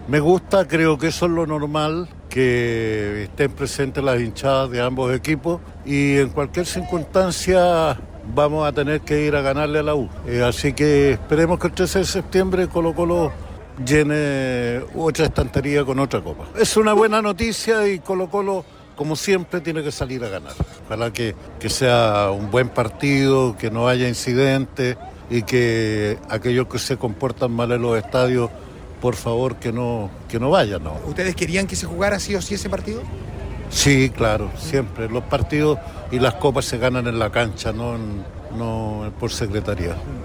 Me gusta, creo que eso es lo normal, que estén presentes las hinchadas de ambos equipos y en cualquier circunstancia vamos a tener que ir a ganarle a la U. Así que esperemos que el 13 de septiembre Colo-Colo llene otra estantería con otra copa. Es una buena noticia y Colo-Colo, como siempre, tiene que salir a ganar. Ojalá que sea un buen partido, que no haya incidentes y que aquellos que se comportan mal en los estadios, por favor, que no vayan, ¿no? ¿Ustedes querían que se jugara sí o sí ese partido? Sí, claro, siempre. Los partidos y las copas se ganan en la cancha, no por secretaría.